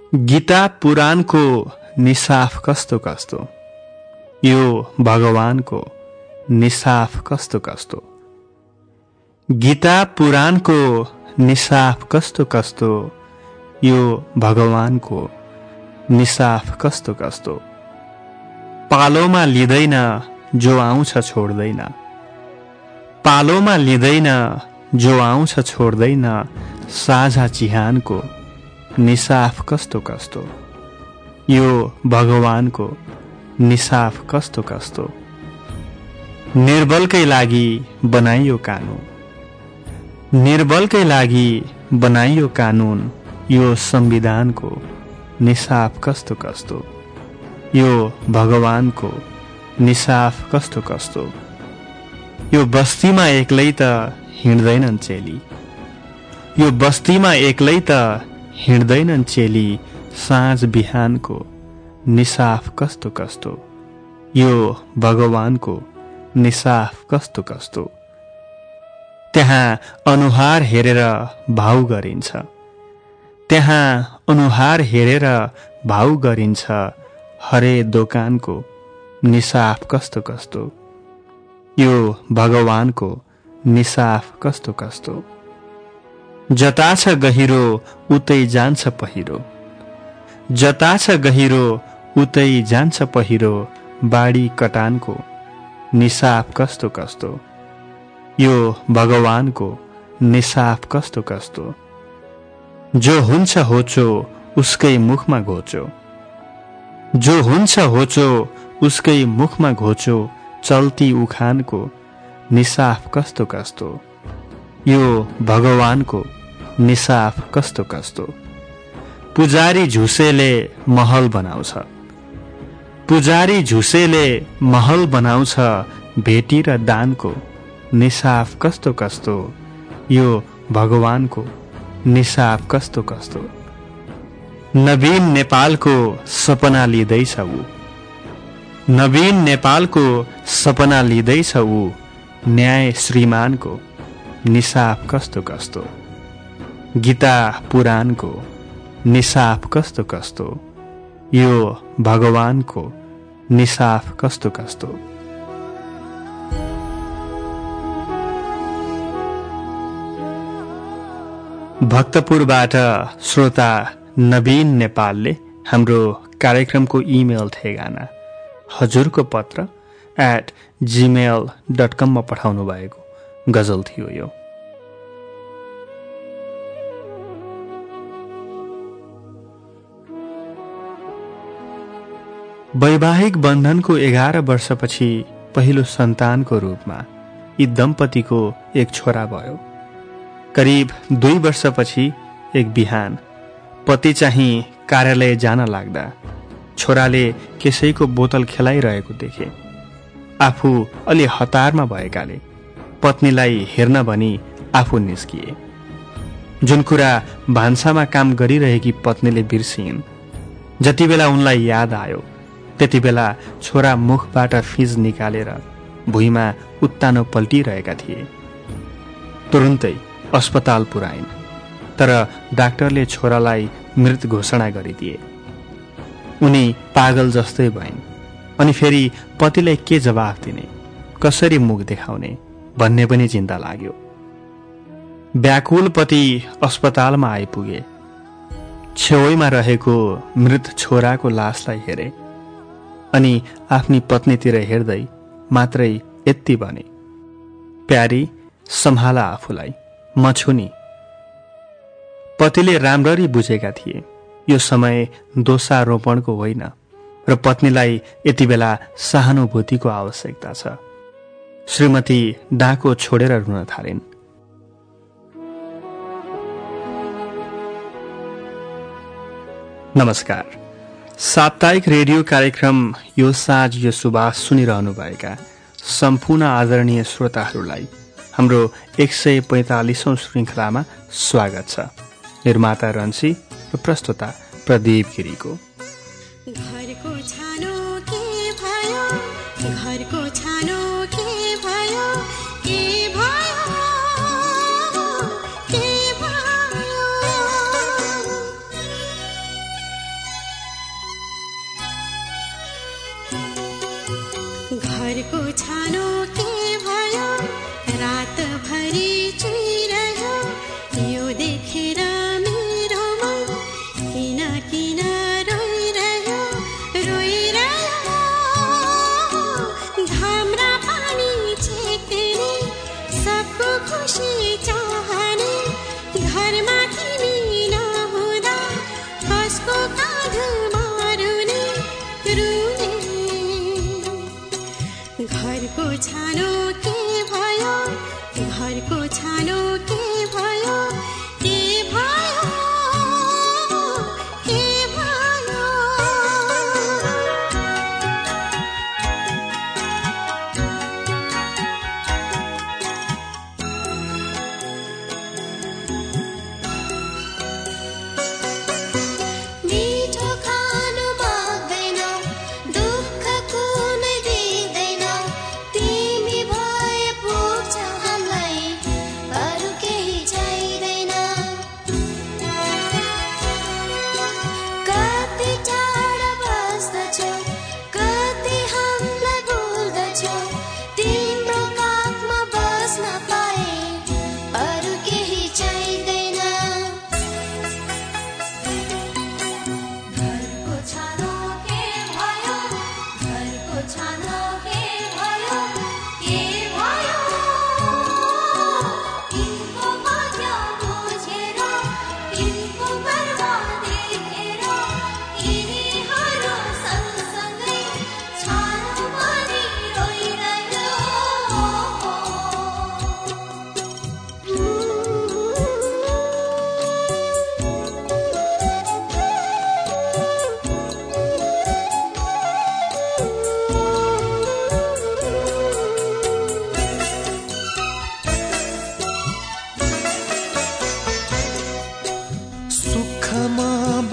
गीता पुराणको निसाफ कस्तो कस्तो, यो भगवानको निसाफ कस्तो कस्तो। गीता पुराणको निसाफ कस्तो कस्तो, यो भगवानको निसाफ कस्तो कस्तो। पालोमा लिँदैन जो आउँछ छोड्दैन, पालोमा लिँदैन जो आउँछ छोड्दैन। साझा चिहानको निसाफ कस्तो कस्तो, यो भगवानको निसाफ कस्तो कस्तो। निर्बलकै लागि बनाइयो कानून, निर्बलकै लागि बनाइयो कानून। यो संविधानको निसाफ कस्तो कस्तो, यो भगवानको निसाफ कस्तो कस्तो। यो बस्तीमा एक्लै त हिँड्दैनन् चेली, यो बस्तीमा एक्लै त हिँड्दैनन् चेली। साँझ बिहानको निसाफ कस्तो कस्तो, यो भगवानको निसाफ कस्तो कस्तो। त्यहाँ अनुहार हेरेर भाउ गरिन्छ, त्यहाँ अनुहार हेरेर भाउ गरिन्छ। हरे दोकानको निसाफ कस्तो कस्तो, यो भगवानको निसाफ कस्तो कस्तो। जता छ गहिरो उतै जान्छ पहिरो, जता छ गहिरो उतै जान्छ पहिरो। बाढी कटानको निसाफ कस्तो कस्तो, यो भगवानको निसाफ कस्तो कस्तो। जो हुन्छ होचो उसकै मुखमा घोचो, जो हुन्छ होचो उसकै मुखमा घोचो। चल्ती उखानको निसाफ कस्तो कस्तो, यो भगवानको निसाफ कस्तो कस्तो। पुजारी झुसेले महल बनाउँछ, पुजारी झुसेले महल बनाउँछ। भेटी र दानको निसाफ कस्तो कस्तो, यो भगवानको निसाफ कस्तो कस्तो। नवीन नेपालको सपना लिँदैछ ऊ, नवीन नेपालको सपना लिँदैछ ऊ। न्याय श्रीमानको निसाफ कस्तो कस्तो, गीता पुराणको निसाफ कस्तो कस्तो। यो भगवानको निसाफ कस्तो कस्तो। भक्तपुरबाट श्रोता नवीन नेपालले हाम्रो कार्यक्रमको इमेल ठेगाना हजुरको पत्र @gmail.com मा पठाउनु भएको गजल थियो यो। वैवाहिक बन्धनको 11 वर्षपछि पहिलो सन्तानको रूपमा यी दम्पतिको एक छोरा भयो। करिब 2 वर्षपछि एक बिहान पति चाहिँ कार्यालय जान लाग्दा छोराले कसैको बोतल खेलाइरहेको देखे। आफू अलि हतारमा भएकाले पत्नीलाई हेर्न भनी आफू निस्किए। जुन कुरा भान्सामा काम गरिरहेकी पत्नीले बिर्सिन्। जति बेला उनलाई याद आयो त्यति बेला छोरा मुखबाट फिज निकालेर भुइँमा उत्तानो पल्टिरहेका थिए। तुरुन्तै अस्पताल पुर्याइन्, तर डाक्टरले छोरालाई मृत घोषणा गरिदिए। उनी पागल जस्तै भइन्। अनि फेरि पतिलाई के जवाफ दिने, कसरी मुख देखाउने भन्ने पनि चिन्ता लाग्यो। व्याकुल पति अस्पतालमा आइपुगे। छेउमा रहेको मृत छोराको लासलाई हेरे अनि आफ्नी पत्नीतिर हेर्दै मात्रै यति भने, प्यारी सम्हाला आफूलाई, म छु नि। पतिले राम्ररी बुझेका थिए यो समय दोषारोपणको होइन र पत्नीलाई यति बेला सहानुभूतिको आवश्यकता छ। श्रीमती डाको छोडेर रुन थालिन्। नमस्कार, साप्ताहिक रेडियो कार्यक्रम यो साँझ यो सुबास सुनिरहनुभएका सम्पूर्ण आदरणीय श्रोताहरूलाई हाम्रो 145औं श्रृङ्खलामा स्वागत छ। निर्माता रन्सी र प्रस्तुता प्रदीप गिरीको। घरको छानो के भयो, घरको छानो के भयो, के भयो, के भयो।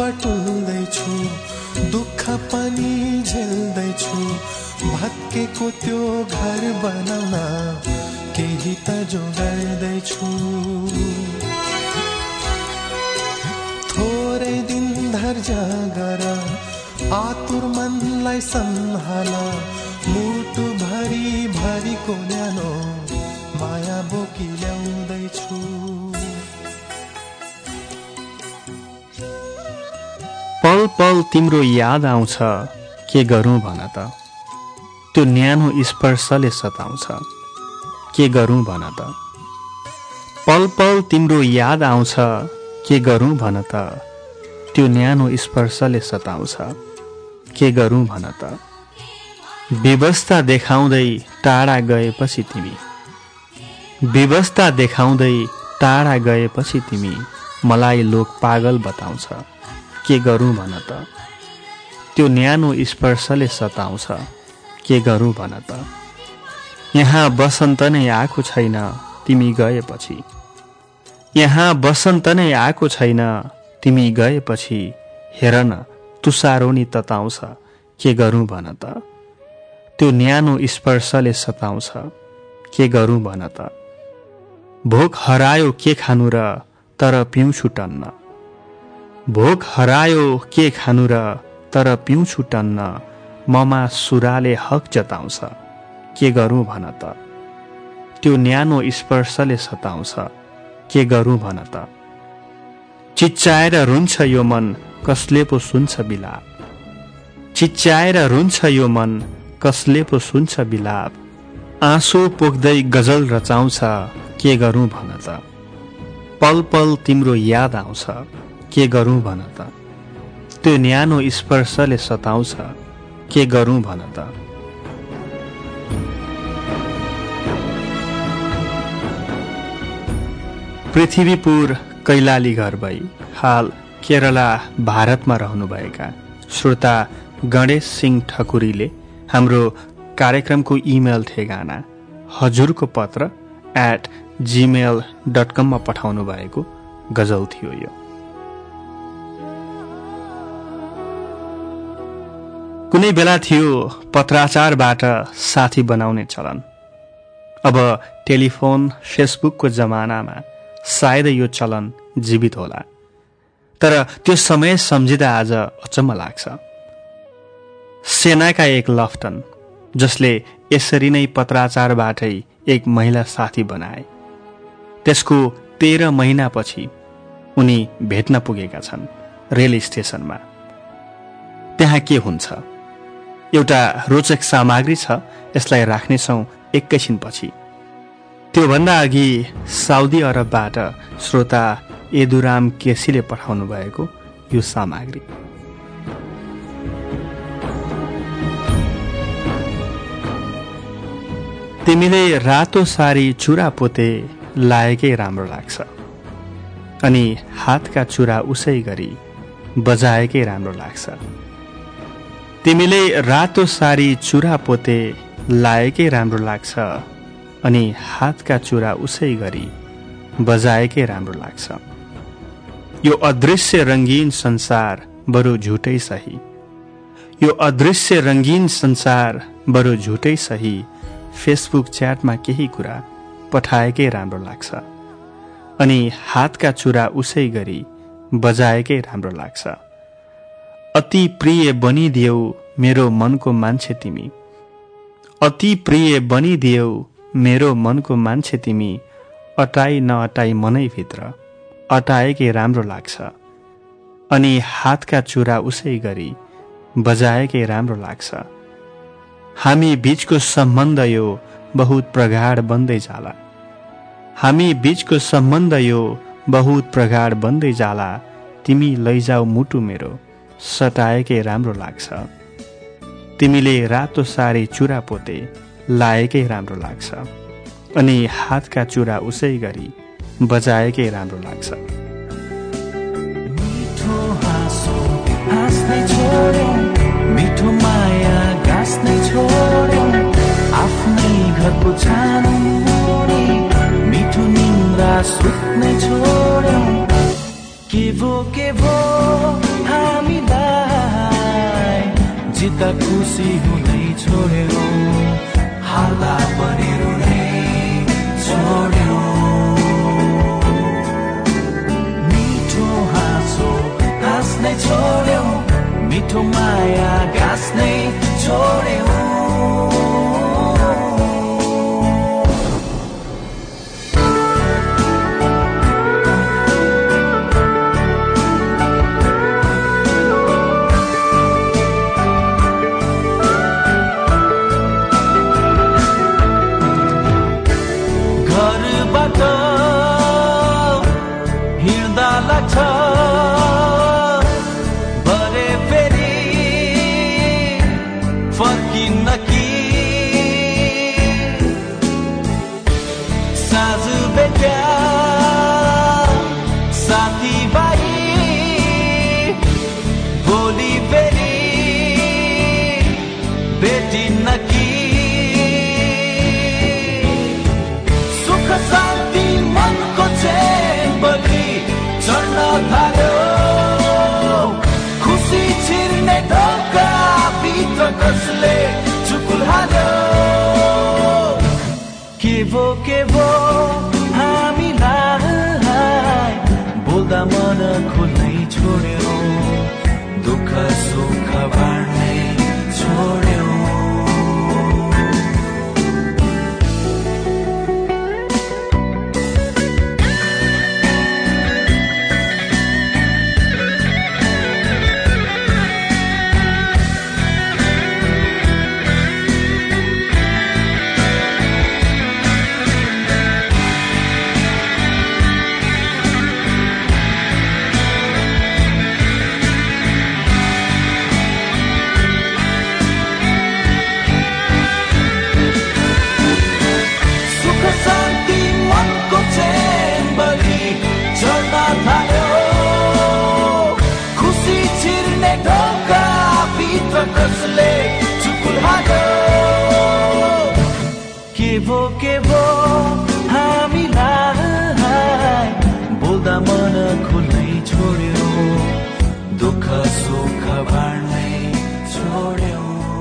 बटुल्दैछु, दुःख पनि झेल्दैछु, भत्केको त्यो घर बनाउन केही त जोगाइदैछु। थोरै दिन धैर्य गर, आतुर मनलाई सम्हाल, मुटु भरि भरिको न्यानो माया बोकी ल्याउँदैछु। पल पल तिम्रो याद आउँछ, के गरौँ भन त, त्यो न्यानो स्पर्शले सताउँछ, के गरौँ भन त। पल पल तिम्रो याद आउँछ, के गरौँ भन त, त्यो न्यानो स्पर्शले सताउँछ, के गरौँ भन त। व्यवस्था देखाउँदै टाढा गएपछि तिमी, व्यवस्था देखाउँदै टाढा गएपछि तिमी, मलाई लोक पागल बताउँछ, के गरौँ भन त। त्यो न्यानो स्पर्शले सताउँछ, के गरौँ भन त। यहाँ बसन्त नै आएको छैन तिमी गएपछि, यहाँ बसन्त नै आएको छैन तिमी गएपछि, हेर न तुसारो नि तताउँछ, के गरौँ भन त। त्यो न्यानो स्पर्शले सताउँछ, के गरौँ भन त। भोक हरायो के खानु र तर पिउँछु टन्न, भोक हरायो के खानु र तर पिउँछु टन्न, ममा सुराले हक जताउँछ, के गरौँ भन त। त्यो न्यानो स्पर्शले सताउँछ, के गरौँ भन त। चिच्चाएर रुन्छ यो मन कसले पो सुन्छ बिलाप, चिच्चाएर रुन्छ यो मन कसले पो सुन्छ बिलाप, आँसु पोख्दै गजल रचाउँछ, के गरौँ भन त। पल पल तिम्रो याद आउँछ, के गरौँ भन त। त्यो न्यानो स्पर्शले सताउँछ, के गरौँ भन त। पृथ्वीपुर कैलाली घर भई हाल केरला भारतमा रहनुभएका श्रोता गणेश सिंह ठकुरीले हाम्रो कार्यक्रमको इमेल ठेगाना हजुरको पत्र @gmail.com मा पठाउनु भएको गजल थियो यो। कुनै बेला थियो पत्राचारबाट साथी बनाउने चलन, अब टेलिफोन फेसबुकको जमानामा सायद यो चलन जीवित होला, तर त्यो समय सम्झिँदा आज अचम्म लाग्छ। सेनाका एक लफ्टन जसले यसरी नै पत्राचारबाटै एक महिला साथी बनाए, त्यसको 13 महिनापछि उनी भेट्न पुगेका छन् रेल स्टेशनमा। त्यहाँ के हुन्छ एउटा रोचक सामग्री छ, यसलाई राख्नेछौँ एकैछिनपछि। त्योभन्दा अघि साउदी अरबबाट श्रोता एदुराम केसीले पठाउनु भएको यो सामग्री। तिमीले रातो सारी चुरा पोते लाएकै राम्रो लाग्छ, अनि हातका चुरा उसै गरी बजाएकै राम्रो लाग्छ। तिमीले रातो सारी चुरा पोते लाएकै राम्रो लाग्छ, अनि हातका चुरा उसै गरी बजाएकै राम्रो लाग्छ। यो अदृश्य रंगीन संसार बरु झुटै सही, यो अदृश्य रंगीन संसार बरु झुटै सही, फेसबुक च्याटमा केही कुरा पठाएकै राम्रो लाग्छ, अनि हातका चुरा उसै गरी बजाएकै राम्रो लाग्छ। अति प्रिय बनिदियौ मेरो मनको मान्छे तिमी, अति प्रिय बनिदियौ मेरो मनको मान्छे तिमी, अटाई नअटाई मनैभित्र अटाएकै राम्रो लाग्छ, अनि हातका चुरा उसै गरी बजाएकै राम्रो लाग्छ। हामी बीचको सम्बन्ध यो बहुत प्रगाढ बन्दै जाला, हामी बीचको सम्बन्ध यो बहुत प्रगाढ बन्दै जाला, तिमी लैजाऊ मुटु मेरो सटाएकै राम्रो लाग्छ। तिमीले रातो सारी चुरा पोते लाएकै राम्रो लाग्छ, अनि हातका चुरा उसै गरी बजाएकै राम्रो लाग्छ। मिठो हाँसो हाँस्नै छोड्यौ, मिठो माया गाँस्नै छोड्यौ, आफ्नै घरको छानो मोडी मिठो निन्द्रा सुत्नै छोड्यौ। के भो हल्का खुसी हुनै छोड्यो, हाल्दा पनि रुनै छोड्यो। मिठो हाँसो हाँस्नै छोड्यो, मिठो माया गाँस्नै छोड्यो। के भो हामीलाई बोल्दा मन खोल्नै छोड्यो, दुःख सुख बाँड्नै छोड्यो। के भो हामीलाई बोल्दा मन खोल्नै छोड्यो, दुःख सुख बाँड्नै छोड्यो।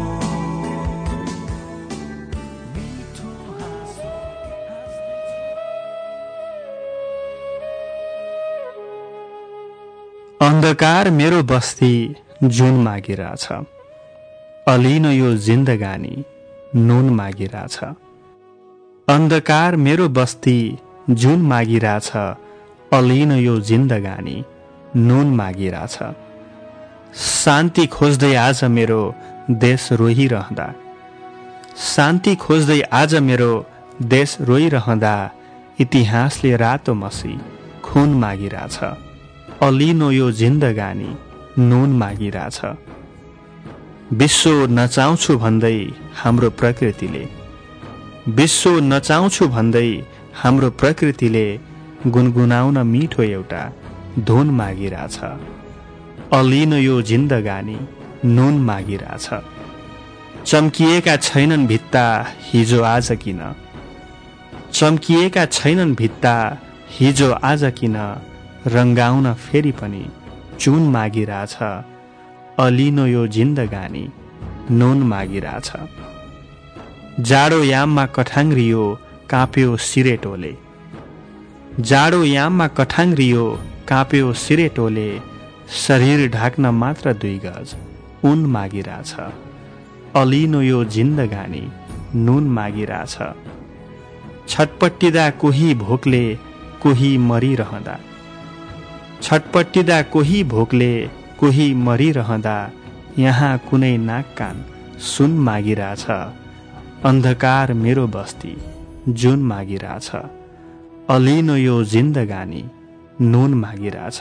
अन्धकार मेरो बस्ती जुन मागिरहेछ, अलिन यो जिन्दगानी नुन मागिरहेछ। अन्धकार मेरो बस्ती जुन मागिरहेछ, अलिन यो जिन्दगानी नुन मागिरहेछ। शान्ति खोज्दै आज मेरो देश रोइरहँदा, शान्ति खोज्दै आज मेरो देश रोइरहँदा, इतिहासले रातो मसी खुन मागिरहेछ, अलिनो यो जिन्दगानी नुन मागिरहेछ। विश्व नचाउँछु भन्दै हाम्रो प्रकृतिले, विश्व नचाउँछु भन्दै हाम्रो प्रकृतिले गुनगुनाउन मिठो एउटा धुन मागिरहेछ, अलिनो यो जिन्दगानी नुन मागिरहेछ। चम्किएका छैनन् भित्ता हिजो आज किन, चम्किएका छैनन् भित्ता हिजो आज किन, रङ्गाउन फेरि पनि चुन मागिरहेछ, अलिनो यो जिन्दगानी नुन मागिरहेछ। जाडो याममा कठाङ्ग्रियो काप्यो सिरेटोले, जाडो याममा कठाङ्ग्रियो काप्यो सिरेटोले, शरीर ढाक्न मात्र 2 गज उन मागिरहेछ, अलिनो यो जिन्दगानी नुन मागिरहेछ। छटपट्टिदा कोही भोकले कोही मरिरहँदा, छटपट्टिदा कोही भोकले कोही मरिरहँदा, यहाँ कुनै नाक कान सुन मागिरहेछ, अन्धकार मेरो बस्ती जुन मागिरहेछ, अलिनो यो जिन्दगानी नुन मागिरहेछ।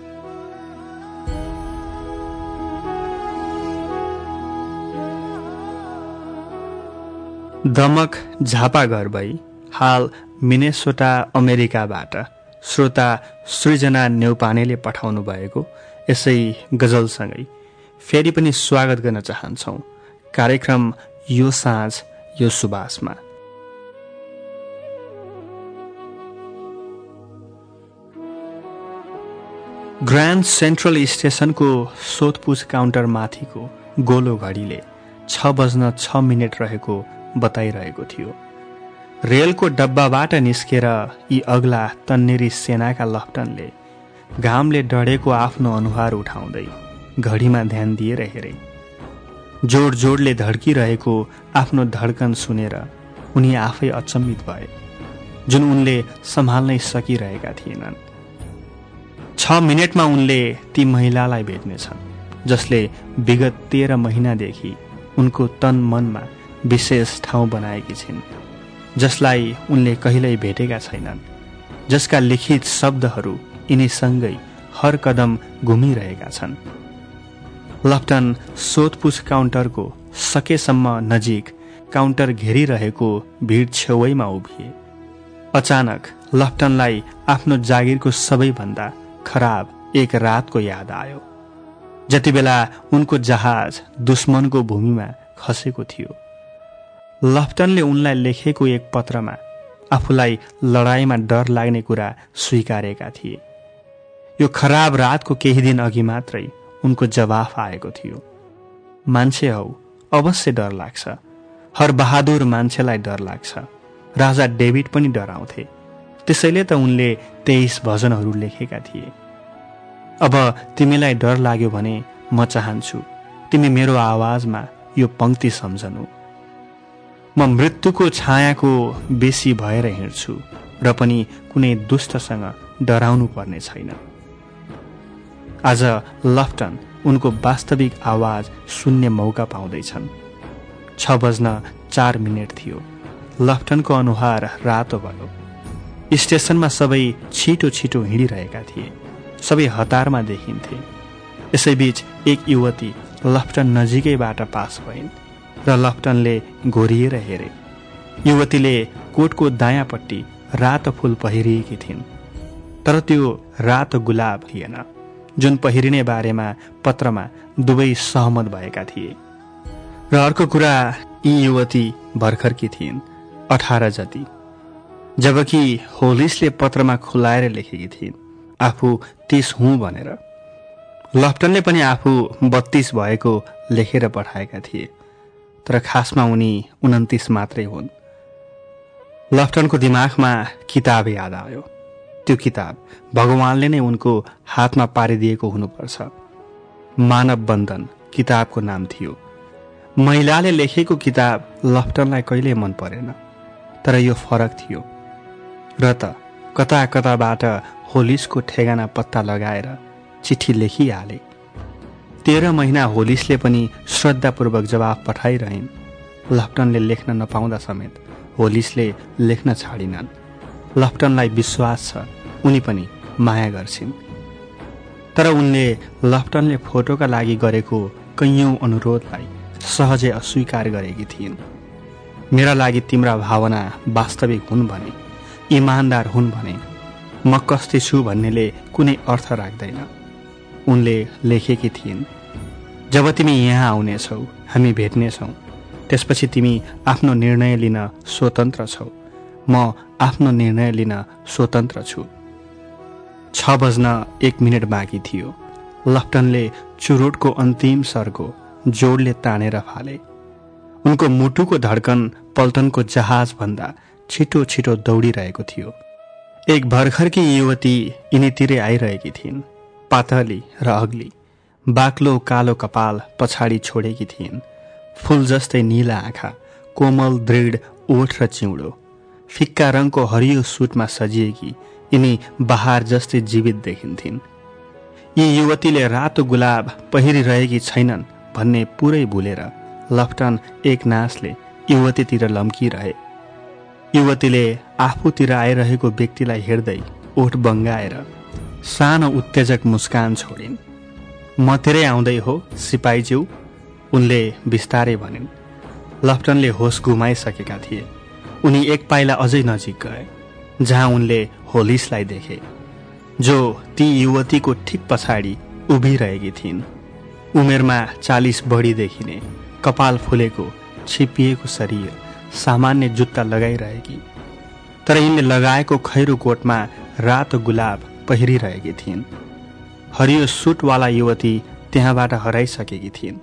दमक झापा घर भई हाल मिनेसोटा अमेरिकाबाट श्रोता सृजना नेउपानेले पठाउनु भएको यसै गजलसँगै फेरि पनि स्वागत गर्न चाहन्छौं कार्यक्रम यो साँझ यो सुबासमा। ग्रान्ड सेन्ट्रल स्टेशनको सोधपुछ काउन्टर माथिको गोलो घडीले 6:06 रहेको बताइरहेको थियो। रेलको डब्बाबाट निस्केर यी अग्ला तन्नेरी सेनाका लफ्टनले घामले डढेको आफ्नो अनुहार उठाउँदै घडीमा ध्यान दिएर हेरे। जोड जोडले धड्किरहेको आफ्नो धड्कन सुनेर उनी आफै अचम्मित भए, जुन उनले सम्हाल्नै सकिरहेका थिएनन्। 6 मिनेटमा उनले ती महिलालाई भेट्नेछन् जसले विगत 13 महिनादेखि उनको तन मनमा विशेष ठाउँ बनाएकी छिन्, जसलाई उनले कहिल्यै भेटेका छैनन्, जसका लिखित शब्दहरू यिनीसँगै हर कदम घुमिरहेका छन्। लफ्टन सोधपुछ काउन्टरको सकेसम्म नजिक काउन्टर घेरिरहेको भिड छेउैमा उभिए। अचानक लफ्टनलाई आफ्नो जागिरको सबैभन्दा खराब एक रातको याद आयो, जति बेला उनको जहाज दुश्मनको भूमिमा खसेको थियो। लफ्टनले उनलाई लेखेको एक पत्रमा आफूलाई लडाईँमा डर लाग्ने कुरा स्वीकारेका थिए। यो खराब रातको केही दिन अघि मात्रै उनको जवाफ आएको थियो। मान्छे हौ, अवश्य डर लाग्छ। हर बहादुर मान्छेलाई डर लाग्छ। राजा डेभिड पनि डराउँथे। त्यसैले त उनले 23 भजनहरू लेखेका थिए। अब तिमीलाई डर लाग्यो भने म चाहन्छु तिमी मेरो आवाजमा यो पंक्ति सम्झनु। म मृत्युको छायाको बेसी भएर हिँड्छु र पनि कुनै दुष्टसँग डराउनु पर्ने छैन। आज लफ्टन उनको वास्तविक आवाज सुन्ने मौका पाउँदैछन्। 6:04 थियो। लफ्टनको अनुहार रातो भयो। स्टेशनमा सबै छिटो छिटो हिँडिरहेका थिए। सबै हतारमा देखिन्थे। यसैबीच एक युवती लफ्टन नजिकैबाट पास भइन् र लफ्टनले घोरिएर हेरे। युवतीले कोटको दायाँपट्टि रातो फूल पहिरिएकी थिइन्, तर त्यो रातो गुलाब थिएन जुन पहिरिने बारेमा पत्रमा दुवै सहमत भएका थिए। र अर्को कुरा, यी युवती भर्खरकी थिइन्, 18 जति, जबकि होलिसले पत्रमा खुलाएर लेखेकी थिइन् आफू 30 हुँ भनेर। लफ्टनले पनि आफू 32 भएको लेखेर पठाएका थिए, तर खासमा उनी 29 मात्रै हुन्। लफ्टनको दिमागमा किताब याद आयो। त्यो किताब भगवानले नै उनको हातमा पारिदिएको हुनुपर्छ। मानव बन्धन किताबको नाम थियो। महिलाले लेखेको किताब लफ्टनलाई कहिल्यै मन परेन, तर यो फरक थियो। र त कता कताबाट होलिसको ठेगाना पत्ता लगाएर चिठी लेखिहाले। 13 महिना होलिसले पनि श्रद्धापूर्वक जवाफ पठाइरहन्। लफ्टनले लेख्न नपाउँदा समेत होलिसले लेख्न छाडिनन्। लफ्टनलाई विश्वास छ उनी पनि माया गर्छिन्। तर उनले लफ्टनले फोटोका लागि गरेको कैयौं अनुरोधलाई सहजै अस्वीकार गरेकी थिइन्। मेरा लागि तिम्रा भावना वास्तविक हुन् भने, इमानदार हुन् भने म कस्ती छु भन्नेले कुनै अर्थ राख्दैन। उनले लेखेकी थिइन्, जब तिमी यहाँ आउनेछौ हामी भेट्नेछौ, त्यसपछि तिमी आफ्नो निर्णय लिन स्वतन्त्र छौ। म आफ्नो निर्णय लिन स्वतन्त्र छु। 6:01 बाँकी थियो। लफ्टनले चुरोटको अन्तिम सर्को जोडले तानेर फाले। उनको मुटुको धड्कन पल्टनको जहाज भन्दा छिटो छिटो दौडिरहेको थियो। एक भर्खरकी युवती यिनीतिरै आइरहेकी थिइन्, पातली र अग्ली। बाक्लो कालो कपाल पछाडि छोडेकी थिइन्। फूल जस्तै नीला आँखा, कोमल दृढ ओठ र चिउँडो। फिक्का रङको हरियो सुटमा सजिएकी यिनी बहार जस्तै जीवित देखिन्थिन्। यी युवतीले रातो गुलाब पहिरिरहेकी छैनन् भन्ने पुरै भुलेर लफ्टन एक नासले युवतीतिर लम्किरहे। युवतीले आफूतिर आइरहेको व्यक्तिलाई हेर्दै ओठ बङ्गाएर सानो उत्तेजक मुस्कान छोडिन्। म तिरै आउँदै हो सिपाहीज्यू, उनले बिस्तारै भनिन्। लफ्टनले होस गुमाइसकेका थिए। उनी एक पाइला अझै नजिक गए, जहाँ उनले होलिसलाई देखे, जो ती युवतीको ठिक पछाडि उभिरहेकी थिइन्। उमेरमा 40 बढी देखिने, कपाल फुलेको, छिपिएको शरीर, सामान्य जुत्ता लगाइरहेकी, तर यिनले लगाएको खैरो कोटमा रातो गुलाब पहिरिरहेकी थिइन्। हरियो सुटवाला युवती त्यहाँबाट हराइसकेकी थिइन्।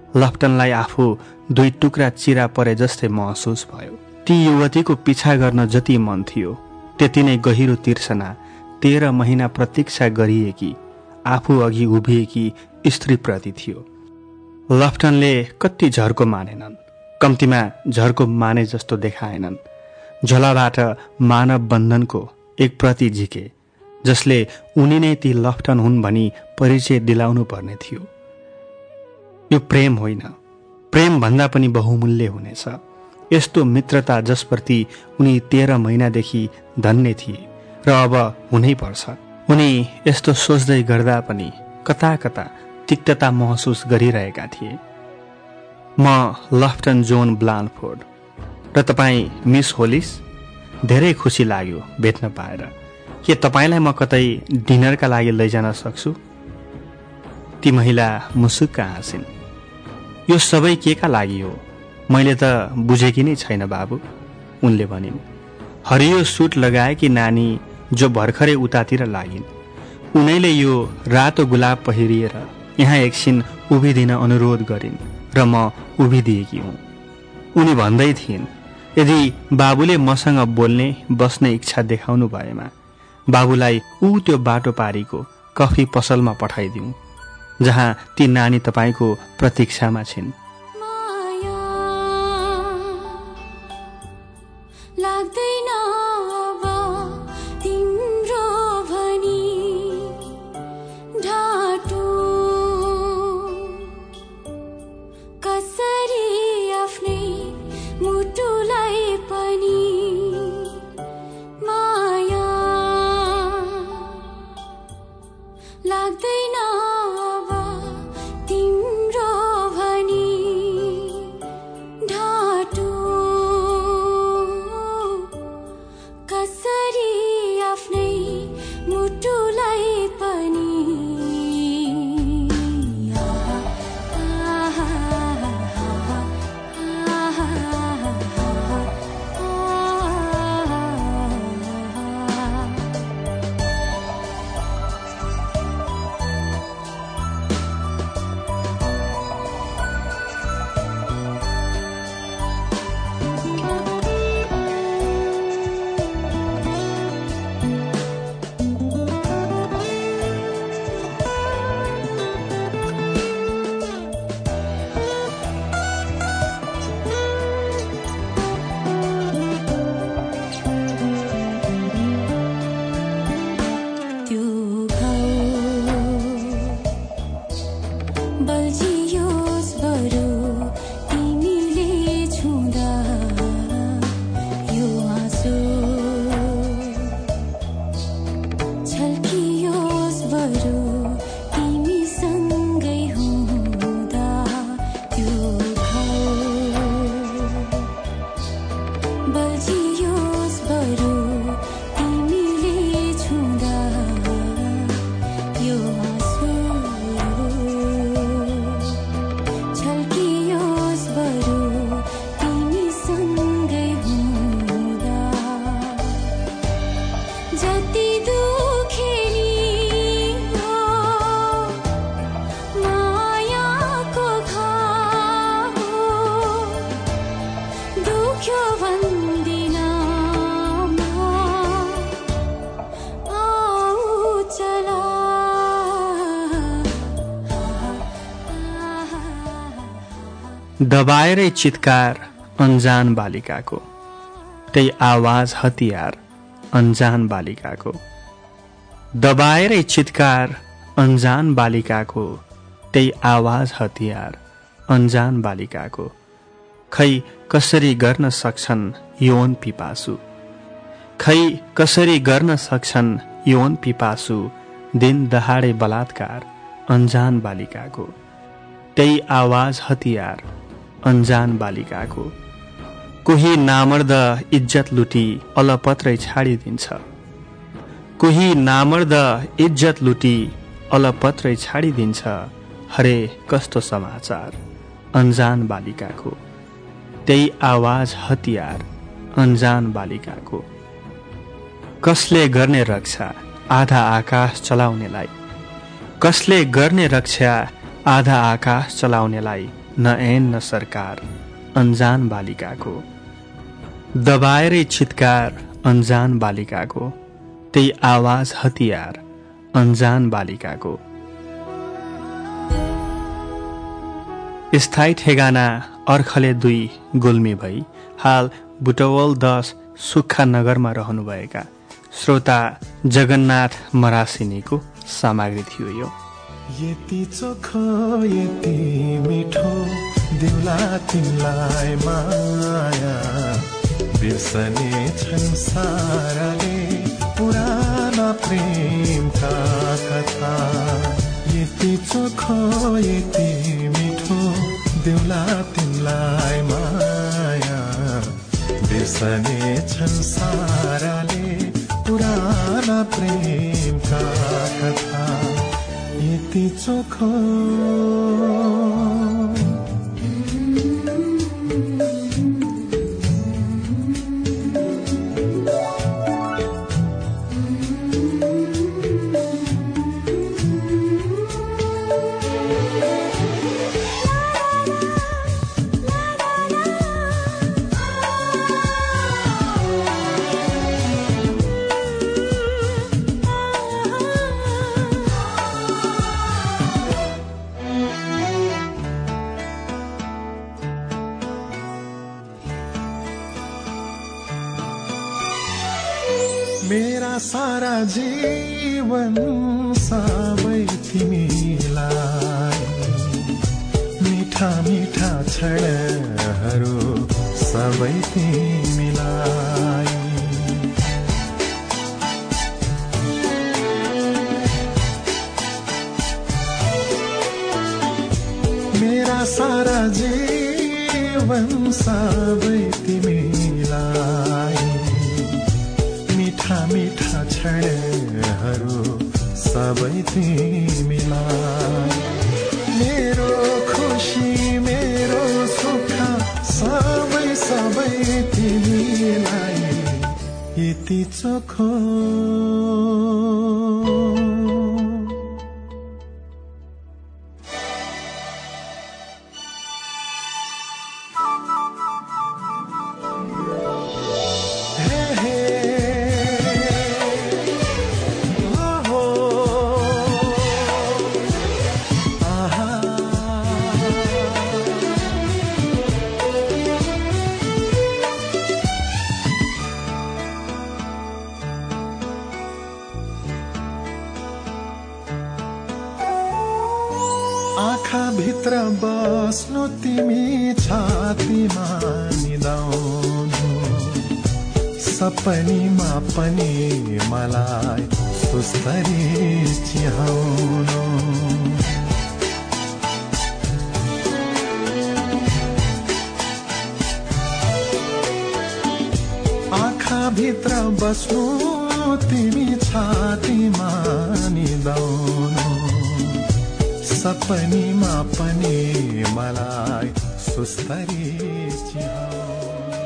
लफ्टनलाई आफू 2 टुक्रा चिरा परे जस्तै महसुस भयो। ती युवतीको पिछा गर्न जति मन थियो त्यति नै गहिरो तिर्सना 13 महिना प्रतीक्षा गरिएकी आफू अघि उभिएकी स्त्रीप्रति थियो। लफ्टनले कति झर्को मानेनन्, कम्तीमा झर्को माने जस्तो देखाएनन्। झोलाबाट मानव बन्धनको एक प्रति झिके जसले उनी नै ती लफ्टन हुन् भनी परिचय दिलाउनु पर्ने थियो। यो प्रेम होइन, प्रेम भन्दा पनि बहुमूल्य हुनेछ। यस्तो मित्रता जसप्रति उनी 13 महिनादेखि धन्य थिए र अब हुनै पर्छ। उनी यस्तो सोच्दै गर्दा पनि कता कता तिक्तता महसुस गरिरहेका थिए। म लफ्टन जोन ब्लानफोर्ड र तपाईँ मिस होलिस, धेरै खुसी लाग्यो भेट्न पाएर। के तपाईँलाई म कतै डिनरका लागि लैजान सक्छु? ती महिला मुसुक्क हाँसिन्। यो सबै केका लागि हो? मैले त बुझेकी नै छैन बाबु, उनले भनिन्। हरियो सुट लगाएकी नानी जो भर्खरै उतातिर लागिन्, उनैले यो रातो गुलाब पहिरिएर यहाँ एकछिन उभिदिन अनुरोध गरिन् र म उभिदिएकी हुँ। उनी भन्दै थिइन्, यदि बाबुले मसँग बोल्ने बस्ने इच्छा देखाउनु भएमा बाबुलाई त्यो बाटो पारीको कफी पसलमा पठाइदिउँ जहाँ ती नानी तपाईँको प्रतीक्षामा छिन्। दबाएरै चित्कार अन्जान बालिकाको, त्यही आवाज हतियार अन्जान बालिकाको। दबाएरै चित्कार अन्जान बालिकाको, त्यही आवाज हतियार अन्जान बालिकाको। खै कसरी गर्न सक्छन् यौन पिपासु, खै कसरी गर्न सक्छन् यौन पिपासु, दिन दहाडे बलात्कार अन्जान बालिकाको। त्यही आवाज हतियार अन्जान बालिकाको। कोही नामर्द इज्जत लुटी अलपत्रै छाडिदिन्छ, कोही नामर्द इज्जत लुटी अलपत्रै छाडिदिन्छ। हरे कस्तो समाचार अन्जान बालिकाको। त्यही आवाज हतियार अन्जान बालिकाको। कसले गर्ने रक्षा आधा आकाश चलाउनेलाई, कसले गर्ने रक्षा आधा आकाश चलाउनेलाई। न ऐन न सरकार अन्जान बालिकाको। दबाएरै चित्कार अन्जान बालिकाको, त्यही आवाज हतियार अन्जान बालिकाको। स्थायी ठेगाना अर्खले 2 गुल्मी भई हाल बुटवल 10 सुक्खा नगरमा रहनुभएका श्रोता जगन्नाथ मरासिनीको सामग्री थियो यो। यति चोखो यति मिठो देउला तिमीलाई माया, बिर्सने छन् साराले पुराना प्रेमका कथा। यति चोखो यति मिठो देउला तिमीलाई माया, बिर्सने छन् साराले पुराना प्रेमका कथा। यति चोखो मेरा सारा जीवन सबै तिमीलाई, मिठा मिठा क्षणहरू सबै तिमीलाई। मेरा सारा जीवन सबै तिमीलाई, मिठा मिठा क्षणहरू सबै तिमीलाई। मेरो खुसी मेरो सुख सबै सबै तिमीलाई। यति चोखो आँखा भित्र बस्नु तिमी छातीमा निदाउनु, सपनीमा पनि मलाई सुस्तरी चिहाउनु। आँखा भित्र बस्नु तिमी छातीमा निदाउनु, सपनीमा पनि मलाई सुस्तरी चिहाउनु।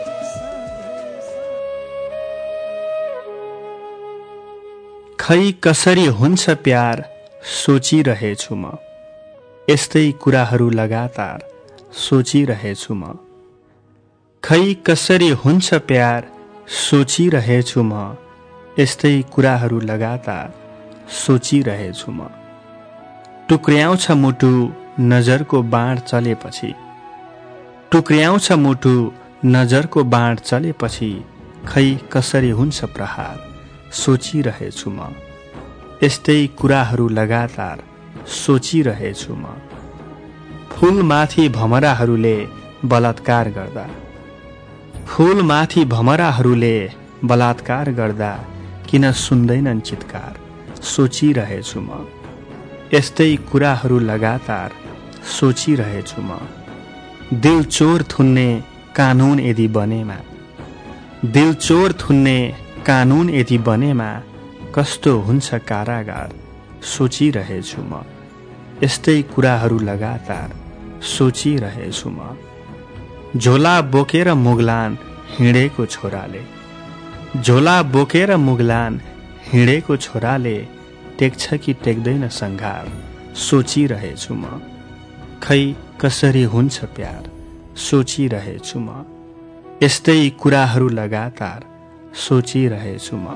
खै कसरी हुन्छ प्यार सोचिरहेछु म, यस्तै कुराहरू लगातार सोचिरहेछु म। खै कसरी हुन्छ प्यार सोचिरहेछु म, यस्तै कुराहरू लगातार सोचिरहेछु म। टुक्र्याउँछ मुटु नजरको बाण चलेपछि, टुक्र्याउँछ मुटु नजरको बाण चलेपछि। खै कसरी हुन्छ प्रहार सोचिरहेछु म, यस्तै कुराहरू लगातार सोचिरहेछु म। फूलमाथि भमराहरूले बलात्कार गर्दा, फूलमाथि भमराहरूले बलात्कार गर्दा किन सुन्दैनन् चित्कार सोचिरहेछु म, यस्तै कुराहरू लगातार सोचिरहेछु म। दिल चोर थुन्ने कानुन यदि बनेमा, दिल चोर थुन्ने कानुन यदि बनेमा कस्तो हुन्छ कारागार सोचिरहेछु म, यस्तै कुराहरू लगातार सोचिरहेछु म। झोला बोकेर मुगलान हिँडेको छोराले, झोला बोकेर मुगलान हिँडेको छोराले टेक्छ कि टेक्दैन सङ्घार सोचिरहेछु म, खै कसरी हुन्छ प्यार सोचिरहेछु म यस्तै कुराहरू लगातार सोचिरहेछु म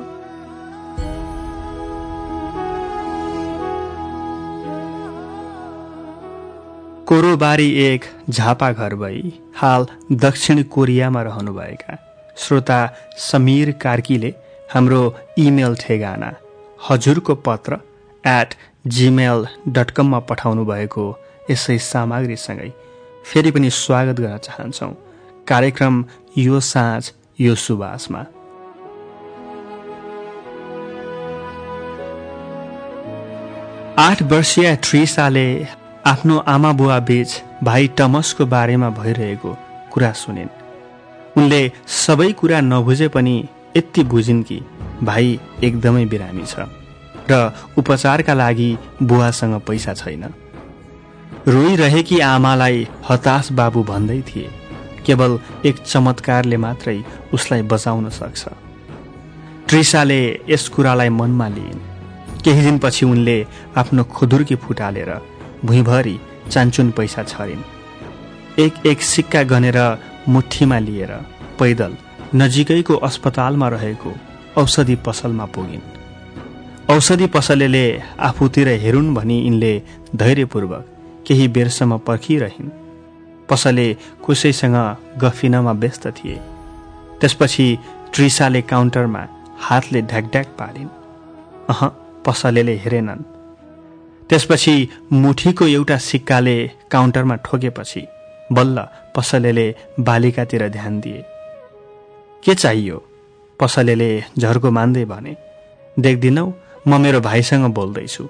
कोरोबारी एक झापा घर भई हाल दक्षिण कोरियामा रहनुभएका श्रोता समीर कार्कीले हाम्रो इमेल ठेगाना हजुरको पत्र @gmail.com मा पठाउनु भएको यसै सामग्रीसँगै फेरि पनि स्वागत गर्न चाहन्छौँ कार्यक्रम यो साँझ यो सुबासमा। आठ वर्षीय ट्रिसाले आफ्नो आमा बुवा बीच भाइ टमसको बारेमा भइरहेको कुरा सुनिन्। उनले सबै कुरा नबुझे पनि यति बुझिन् कि भाइ एकदमै बिरामी छ र उपचारका लागि बुवासँग पैसा छैन। रोइरहेकी आमालाई हताश बाबु भन्दै थिए केवल एक चमत्कारले मात्रै उसलाई बचाउन सक्छ। ट्रिसाले यस कुरालाई मनमा लिइन्। केही दिनपछि उनले आफ्नो खुदुर्की फुटालेर भुइँभरि चान्चुन पैसा छरिन्। एक सिक्का गनेर मुठीमा लिएर पैदल नजिकैको अस्पतालमा रहेको औषधि पसलमा पुगिन्। औषधि पसलेले आफूतिर हेरुन् भनी यिनले धैर्यपूर्वक केही बेरसम्म पर्खिरहिन्। पसले कसैसँग गफिनमा व्यस्त थिए। त्यसपछि ट्रिसाले काउन्टरमा हातले ढ्याकढ्याक पारिन्। पसलेले हेरेनन्। त्यसपछि मुठीको एउटा सिक्काले काउन्टरमा ठोकेपछि बल्ल पसलेले बालिकातिर ध्यान दिए। के चाहियो? पसलेले झर्को मान्दै भने, देख्दिनौ म मेरो भाइसँग बोल्दैछु।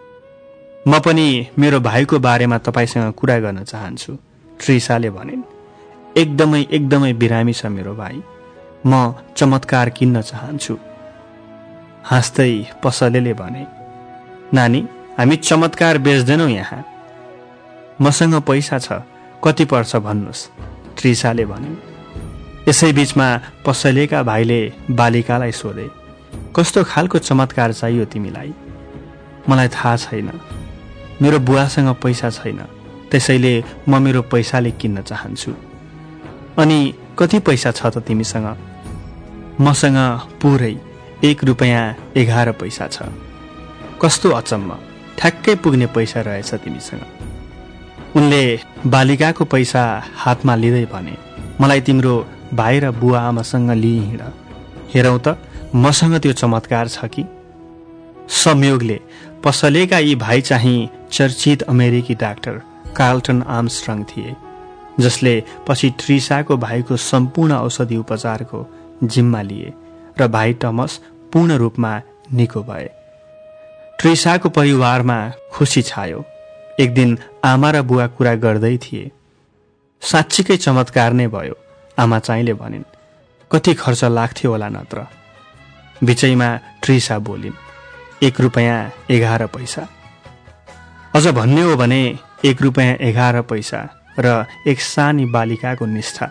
म पनि मेरो भाइको बारेमा तपाईसँग कुरा गर्न चाहन्छु, ट्रिसाले भनिन्। एकदमै बिरामी छ मेरो भाइ। म चमत्कार किन्न चाहन्छु। हाँस्दै पसलेले भने, नानी हामी चमत्कार बेच्दैनौँ यहाँ। मसँग पैसा छ, कति पर्छ भन्नुहोस्, ट्रिसाले भनिन्। यसै बीचमा पसलेका भाइले बालिकालाई सोधे, कस्तो खालको चमत्कार चाहियो तिमीलाई? मलाई थाहा छैन, मेरो बुवासँग पैसा छैन, त्यसैले म मेरो पैसाले किन्न चाहन्छु। अनि कति पैसा छ त तिमीसँग? मसँग पुरै 1 रुपैयाँ 11 पैसा छ। कस्तो अचम्म, ठ्याक्कै पुग्ने पैसा रहेछ तिमीसँग। उनले बालिकाको पैसा हातमा लिँदै भने, मलाई तिम्रो भाइ र बुवा आमासँग लिई हिँड, हेरौँ त मसँग त्यो चमत्कार छ कि। संयोगले पसलेका यी भाइ चाहिँ चर्चित अमेरिकी डाक्टर कार्लटन आर्मस्ट्रङ थिए, जसले पछि ट्रिसाको भाइको सम्पूर्ण औषधि उपचारको जिम्मा लिए र भाइ टमस पूर्ण रूपमा निको भए। ट्रिसाको परिवारमा खुसी छायो। एक दिन आमा र बुवा कुरा गर्दै थिए। साँच्चीकै चमत्कार नै भयो, आमा चाहिँले भनिन्। कति खर्च लाग्थ्यो होला नत्र? बिचैमा ट्रिसा बोलिन्, 1 रुपैयाँ 11 पैसा। अझ भन्ने हो भने 1 रुपैयाँ 11 पैसा र एक सानी बालिकाको निष्ठा।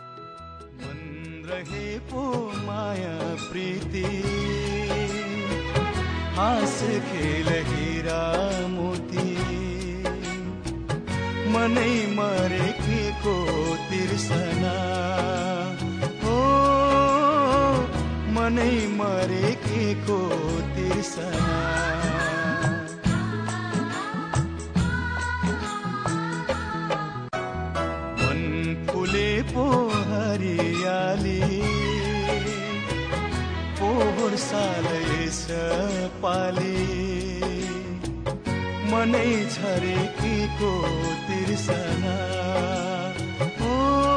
मनै मरेको तिर्सना हो, मनै मरेको तिर्सना। मन फुले पो हरियाली, पोहोर सालैस पाली, मनै झरेको तिर्सना हो,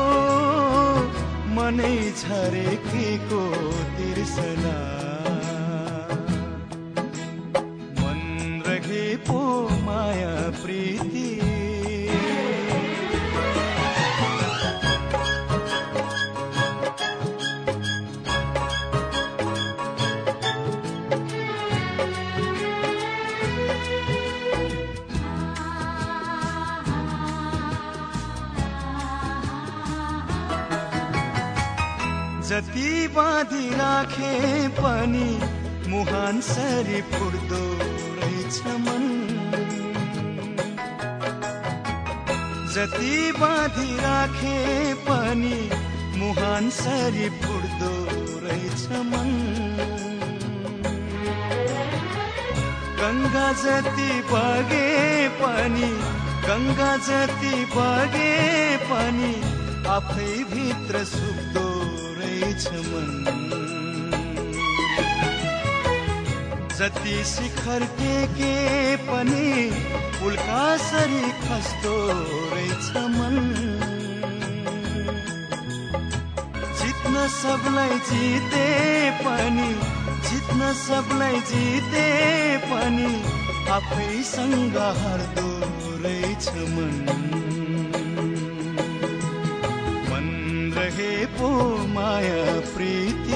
मनै झरेको तिर्सना। मन रहे पो माया प्रीति, जति बाँधी राखे पनि मुहान सरी फुट्दो रहेछ मन। जति बाँधी राखे पनि मुहान सरी फुट्दो रहेछ मन। गंगा जति बगे पनि गंगा जति बगे पनि आफै भित्र सुक्दो रहेछ मन। जति शिखर टेके पनि पुल्का सरी खस्दो रहेछ मन। जित्न सबलाई जिते पनि जित्न सबलाई जिते पनि आफैसँग हार्दो रहेछ मन। मन रहे पो माया प्रीति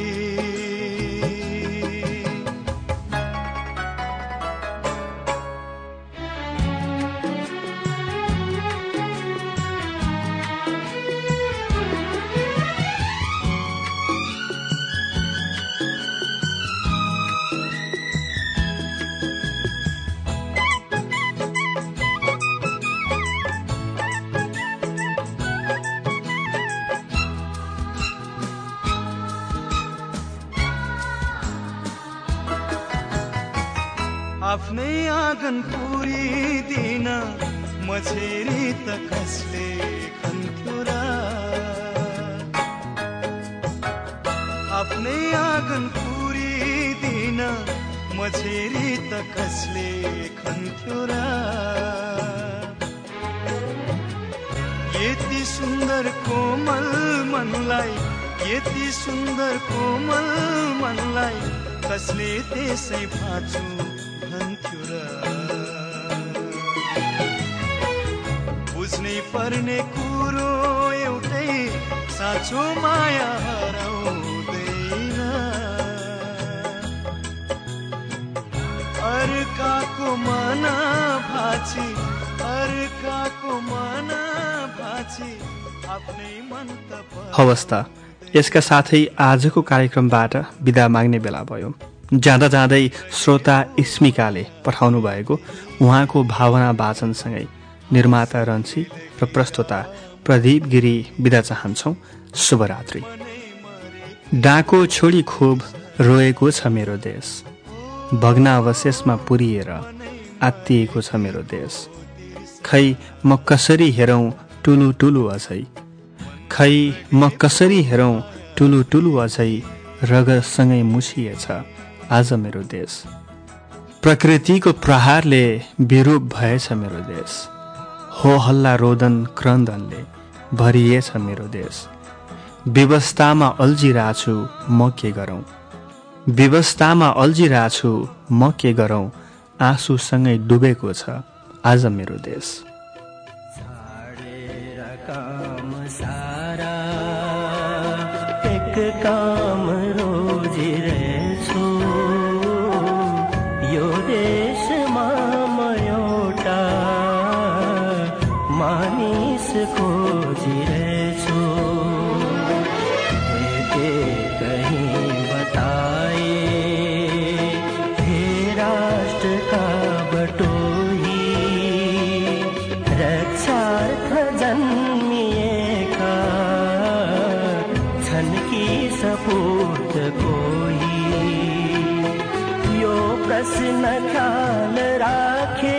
आफ्नै आँगन पुरिदिन मछेरी त कसले खन्थ्यो र। आफ्नै आँगन पुरिदिन मछेरी त कसले खन्थ्यो र। यति सुन्दर कोमल मनलाई यति सुन्दर कोमल मनलाई कसले त्यसै भाँचु भन्थ्यो र। बुझ्नै पर्ने कुरो एउटै साँचो माया हराउँदैन। अर्काको मन भाँची अर्काको मन भाँची आफ्नै मन त हवस् त यसका साथै आजको कार्यक्रमबाट बिदा माग्ने बेला भयो। जाँदा जाँदै श्रोता स्मिकाले पठाउनु भएको उहाँको भावना वाचनसँगै निर्माता रन्सी र प्रस्तोता प्रदीप गिरी बिदा चाहन्छौँ। शुभरात्रि। डाको छोडी खुब रोएको छ मेरो देश, भग्नावशेषमा पुरिएर आत्तिएको छ मेरो देश। खै म कसरी हेरौँ टुलु टुलु अझै खै म कसरी हेरौँ टुलु टुलु अझै रगतसँगै मुछिएछ आज मेरो देश। प्रकृतिको प्रहारले विरूप भएछ मेरो देश, हो हल्ला रोदन क्रन्दनले भरिएछ मेरो देश। व्यवस्थामा अल्झिरहेछु म के गरौँ व्यवस्थामा अल्झिरहेछु म के गरौँ आँसुसँगै डुबेको छ आज मेरो देश। काम रोजिरहेछु यो देशमा म एउटा मानिस खोजिरहेछु। कहीँ बताए हे राष्ट्रका बटोही रक्षार्थ जन्मिएका छन् कि सपूत कोही। यो प्रश्न ख्याल राखे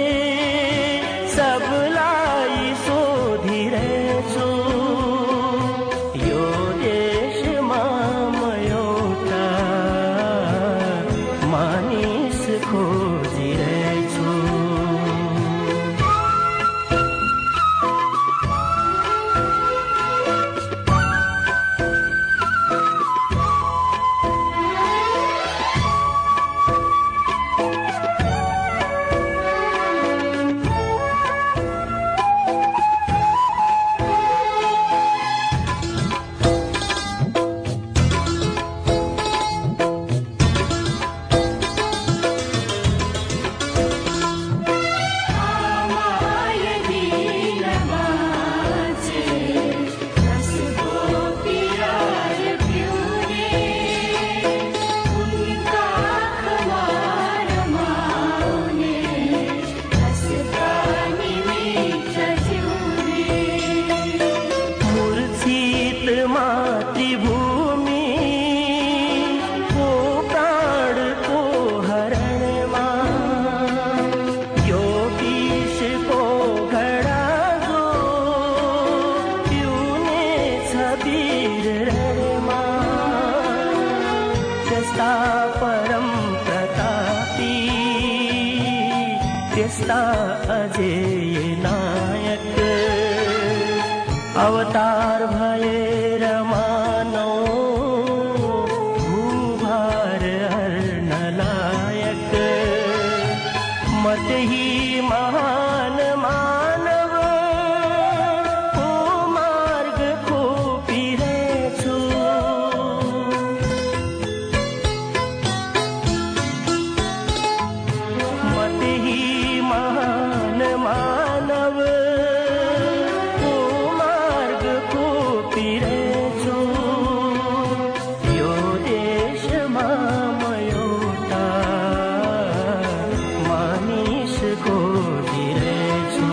सबलाई सोधिरहेछु यो देशमा म एउटा मानिस खोजिरहेछु। परम प्रतापी त्यस्ता अजेय नायक अवतार भएर मानौ भूभार हर्न लायक म त्यही महान मानव को मार्ग खोपिरहेछु म त्यही महान मानव को मार्ग खोपिरहेछु यो देशमा म एउटा मानिस खोजिरहेछु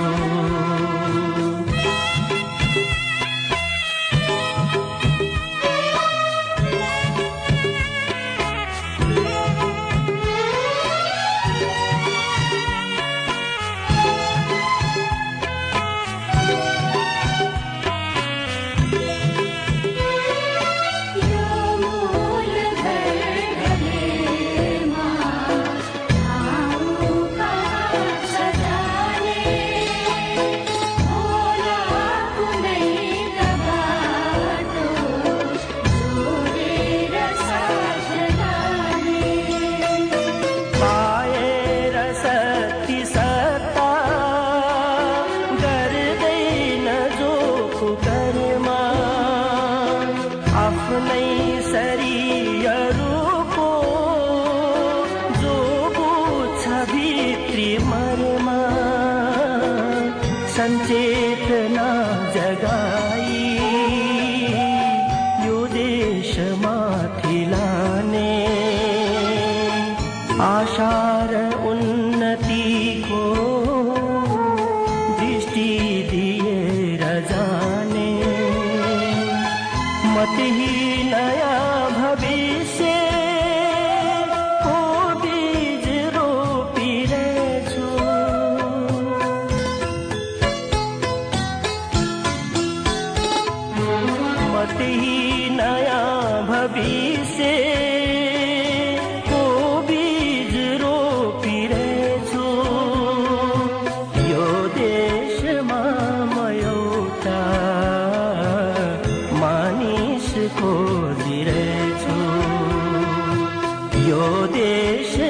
संचेतना जगाई यो देशमाथि लाने आशा र उन्नतिको दृष्टि दिएर जाने म त्यही नयाँ भविष्य को बीज रोपिरहेछु त्यही नयाँ भविष्य को बीज रोपिरहेछु यो देशमा म एउटा मानिस खोजिरहेछु यो देश